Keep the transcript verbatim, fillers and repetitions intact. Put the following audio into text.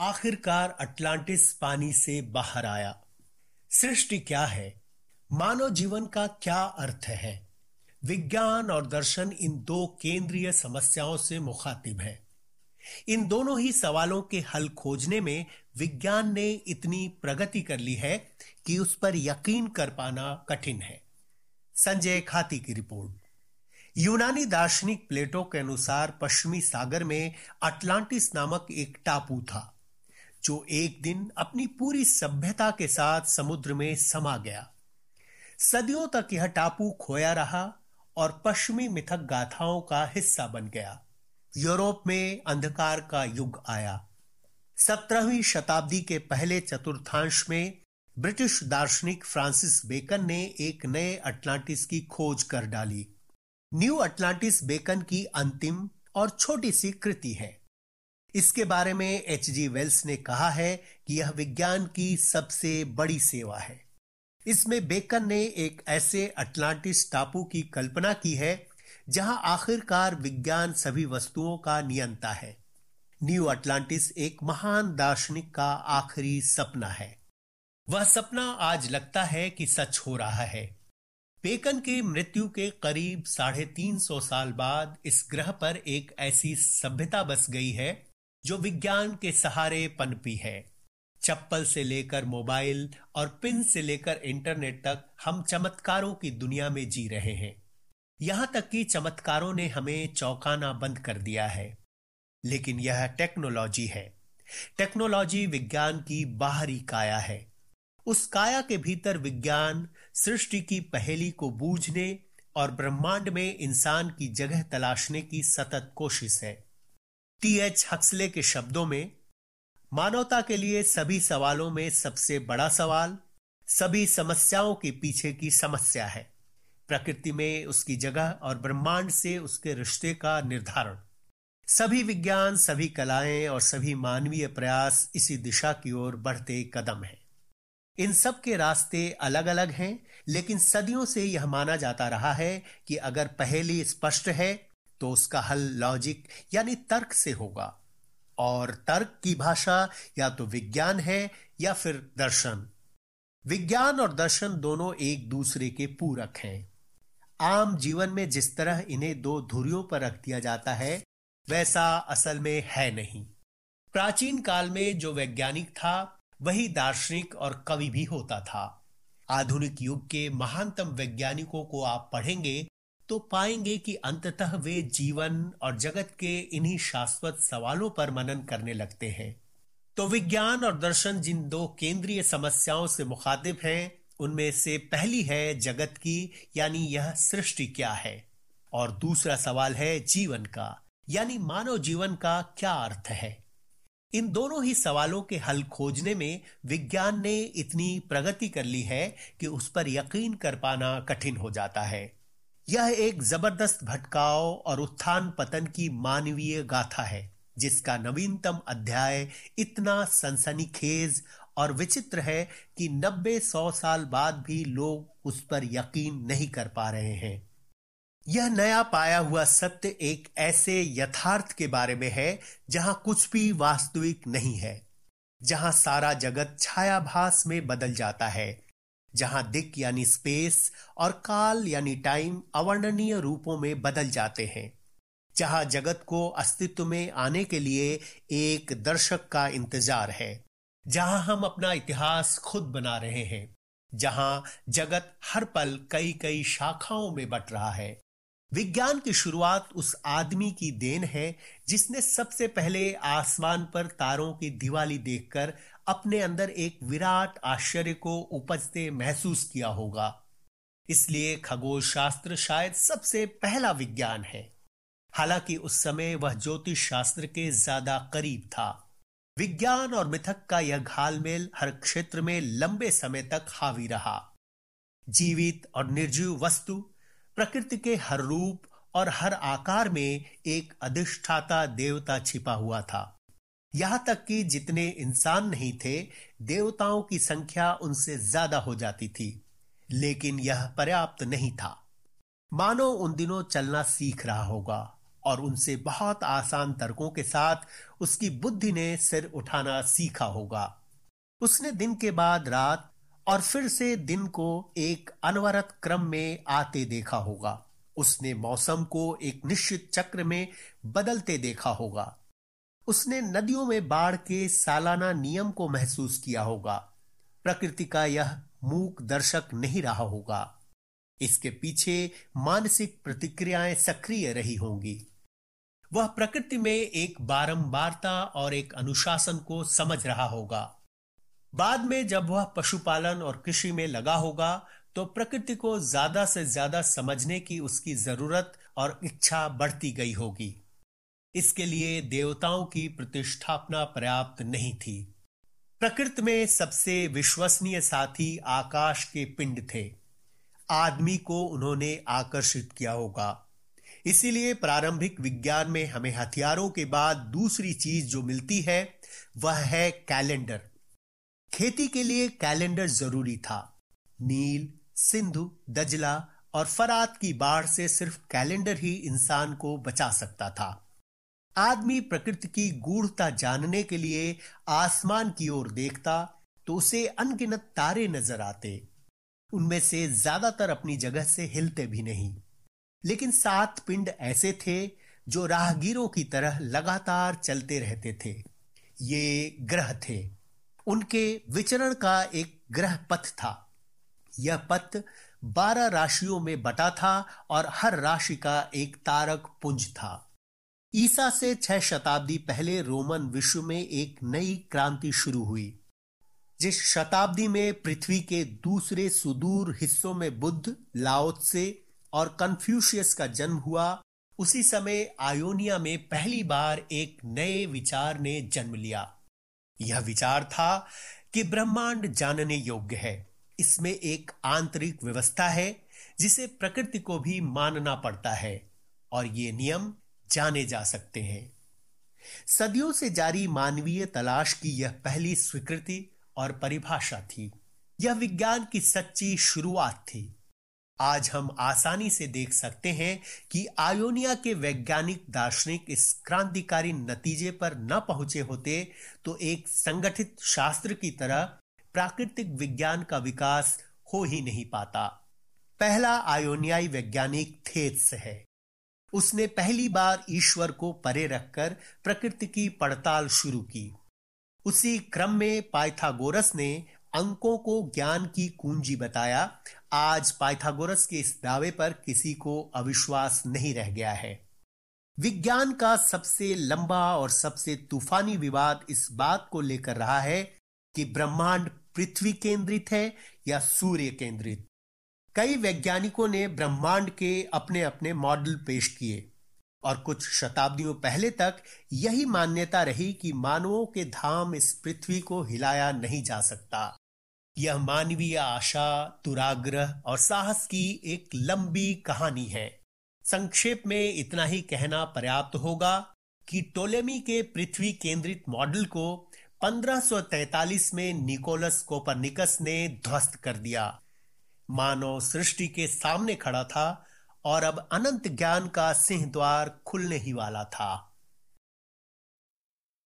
आखिरकार अटलांटिस पानी से बाहर आया। सृष्टि क्या है? मानव जीवन का क्या अर्थ है? विज्ञान और दर्शन इन दो केंद्रीय समस्याओं से मुखातिब है। इन दोनों ही सवालों के हल खोजने में विज्ञान ने इतनी प्रगति कर ली है कि उस पर यकीन कर पाना कठिन है। संजय खाती की रिपोर्ट। यूनानी दार्शनिक प्लेटो के अनुसार पश्चिमी सागर में अटलांटिस नामक एक टापू था जो एक दिन अपनी पूरी सभ्यता के साथ समुद्र में समा गया। सदियों तक यह टापू खोया रहा और पश्चिमी मिथक गाथाओं का हिस्सा बन गया। यूरोप में अंधकार का युग आया। सत्रहवीं शताब्दी के पहले चतुर्थांश में ब्रिटिश दार्शनिक फ्रांसिस बेकन ने एक नए अटलांटिस की खोज कर डाली। न्यू अटलांटिस बेकन की अंतिम और छोटी सी कृति है। इसके बारे में एच जी वेल्स ने कहा है कि यह विज्ञान की सबसे बड़ी सेवा है। इसमें बेकन ने एक ऐसे अटलांटिस टापू की कल्पना की है जहां आखिरकार विज्ञान सभी वस्तुओं का नियंता है। न्यू अटलांटिस एक महान दार्शनिक का आखिरी सपना है। वह सपना आज लगता है कि सच हो रहा है। बेकन की मृत्यु के करीब साढ़े तीन सौ साल बाद इस ग्रह पर एक ऐसी सभ्यता बस गई है जो विज्ञान के सहारे पनपी है। चप्पल से लेकर मोबाइल और पिन से लेकर इंटरनेट तक हम चमत्कारों की दुनिया में जी रहे हैं। यहां तक कि चमत्कारों ने हमें चौंकाना बंद कर दिया है। लेकिन यह टेक्नोलॉजी है। टेक्नोलॉजी विज्ञान की बाहरी काया है। उस काया के भीतर विज्ञान सृष्टि की पहेली को बूझने और ब्रह्मांड में इंसान की जगह तलाशने की सतत कोशिश है। टी एच हक्सले के शब्दों में, मानवता के लिए सभी सवालों में सबसे बड़ा सवाल सभी समस्याओं के पीछे की समस्या है। प्रकृति में उसकी जगह और ब्रह्मांड से उसके रिश्ते का निर्धारण। सभी विज्ञान, सभी कलाएं और सभी मानवीय प्रयास इसी दिशा की ओर बढ़ते कदम हैं। इन सब के रास्ते अलग अलग हैं, लेकिन सदियों से यह माना जाता रहा है कि अगर पहेली स्पष्ट है तो उसका हल लॉजिक यानी तर्क से होगा, और तर्क की भाषा या तो विज्ञान है या फिर दर्शन। विज्ञान और दर्शन दोनों एक दूसरे के पूरक हैं। आम जीवन में जिस तरह इन्हें दो धुरियों पर रख दिया जाता है वैसा असल में है नहीं। प्राचीन काल में जो वैज्ञानिक था वही दार्शनिक और कवि भी होता था। आधुनिक युग के महानतम वैज्ञानिकों को आप पढ़ेंगे तो पाएंगे कि अंततः वे जीवन और जगत के इन्हीं शाश्वत सवालों पर मनन करने लगते हैं। तो विज्ञान और दर्शन जिन दो केंद्रीय समस्याओं से मुखातिब हैं, उनमें से पहली है जगत की, यानी यह सृष्टि क्या है, और दूसरा सवाल है जीवन का, यानी मानव जीवन का क्या अर्थ है। इन दोनों ही सवालों के हल खोजने में विज्ञान ने इतनी प्रगति कर ली है कि उस पर यकीन कर पाना कठिन हो जाता है। यह एक जबरदस्त भटकाव और उत्थान पतन की मानवीय गाथा है जिसका नवीनतम अध्याय इतना सनसनीखेज और विचित्र है कि नब्बे सौ साल बाद भी लोग उस पर यकीन नहीं कर पा रहे हैं। यह नया पाया हुआ सत्य एक ऐसे यथार्थ के बारे में है जहां कुछ भी वास्तविक नहीं है, जहां सारा जगत छायाभास में बदल जाता है, जहां दिक यानी स्पेस और काल यानी टाइम अवर्णनीय रूपों में बदल जाते हैं, जहां जगत को अस्तित्व में आने के लिए एक दर्शक का इंतजार है, जहां हम अपना इतिहास खुद बना रहे हैं, जहां जगत हर पल कई कई शाखाओं में बट रहा है। विज्ञान की शुरुआत उस आदमी की देन है जिसने सबसे पहले आसमान पर तारों की दिवाली देखकर अपने अंदर एक विराट आश्चर्य को उपजते महसूस किया होगा। इसलिए खगोल शास्त्र शायद सबसे पहला विज्ञान है। हालांकि उस समय वह ज्योतिष शास्त्र के ज्यादा करीब था। विज्ञान और मिथक का यह घालमेल हर क्षेत्र में लंबे समय तक हावी रहा। जीवित और निर्जीव वस्तु, प्रकृति के हर रूप और हर आकार में एक अधिष्ठाता देवता छिपा हुआ था। यहां तक कि जितने इंसान नहीं थे, देवताओं की संख्या उनसे ज्यादा हो जाती थी। लेकिन यह पर्याप्त नहीं था। मानव उन दिनों चलना सीख रहा होगा, और उनसे बहुत आसान तर्कों के साथ उसकी बुद्धि ने सिर उठाना सीखा होगा। उसने दिन के बाद रात और फिर से दिन को एक अनवरत क्रम में आते देखा होगा। उसने मौसम को एक निश्चित चक्र में बदलते देखा होगा। उसने नदियों में बाढ़ के सालाना नियम को महसूस किया होगा। प्रकृति का यह मूक दर्शक नहीं रहा होगा। इसके पीछे मानसिक प्रतिक्रियाएं सक्रिय रही होंगी। वह प्रकृति में एक बारंबारता और एक अनुशासन को समझ रहा होगा। बाद में जब वह पशुपालन और कृषि में लगा होगा तो प्रकृति को ज्यादा से ज्यादा समझने की उसकी जरूरत और इच्छा बढ़ती गई होगी। इसके लिए देवताओं की प्रतिष्ठापना पर्याप्त नहीं थी। प्रकृति में सबसे विश्वसनीय साथी आकाश के पिंड थे। आदमी को उन्होंने आकर्षित किया होगा। इसीलिए प्रारंभिक विज्ञान में हमें हथियारों के बाद दूसरी चीज जो मिलती है वह है कैलेंडर। खेती के लिए कैलेंडर जरूरी था। नील, सिंधु, दजला और फरात की बाढ़ से सिर्फ कैलेंडर ही इंसान को बचा सकता था। आदमी प्रकृति की गूढ़ता जानने के लिए आसमान की ओर देखता तो उसे अनगिनत तारे नजर आते। उनमें से ज्यादातर अपनी जगह से हिलते भी नहीं, लेकिन सात पिंड ऐसे थे जो राहगीरों की तरह लगातार चलते रहते थे। ये ग्रह थे। उनके विचरण का एक ग्रह पथ था। यह पथ बारह राशियों में बटा था और हर राशि का एक तारक पुंज था। ईसा से छह शताब्दी पहले रोमन विश्व में एक नई क्रांति शुरू हुई। जिस शताब्दी में पृथ्वी के दूसरे सुदूर हिस्सों में बुद्ध, लाओ त्से और कन्फ्यूशियस का जन्म हुआ, उसी समय आयोनिया में पहली बार एक नए विचार ने जन्म लिया। यह विचार था कि ब्रह्मांड जानने योग्य है। इसमें एक आंतरिक व्यवस्था है जिसे प्रकृति को भी मानना पड़ता है और ये नियम जाने जा सकते हैं। सदियों से जारी मानवीय तलाश की यह पहली स्वीकृति और परिभाषा थी। यह विज्ञान की सच्ची शुरुआत थी। आज हम आसानी से देख सकते हैं कि आयोनिया के वैज्ञानिक दार्शनिक इस क्रांतिकारी नतीजे पर न पहुंचे होते तो एक संगठित शास्त्र की तरह प्राकृतिक विज्ञान का विकास हो ही नहीं पाता। पहला आयोनियाई वैज्ञानिक थेट्स है। उसने पहली बार ईश्वर को परे रखकर प्रकृति की पड़ताल शुरू की। उसी क्रम में पाइथागोरस ने अंकों को ज्ञान की कुंजी बताया। आज पाइथागोरस के इस दावे पर किसी को अविश्वास नहीं रह गया है। विज्ञान का सबसे लंबा और सबसे तूफानी विवाद इस बात को लेकर रहा है कि ब्रह्मांड पृथ्वी केंद्रित है या सूर्य केंद्रित। कई वैज्ञानिकों ने ब्रह्मांड के अपने अपने मॉडल पेश किए और कुछ शताब्दियों पहले तक यही मान्यता रही कि मानवों के धाम इस पृथ्वी को हिलाया नहीं जा सकता। यह मानवीय आशा, दुराग्रह और साहस की एक लंबी कहानी है। संक्षेप में इतना ही कहना पर्याप्त होगा कि टोलेमी के पृथ्वी केंद्रित मॉडल को पंद्रह सौ तैंतालीस में निकोलस कोपरनिकस ने ध्वस्त कर दिया। मानव सृष्टि के सामने खड़ा था और अब अनंत ज्ञान का सिंह द्वार खुलने ही वाला था।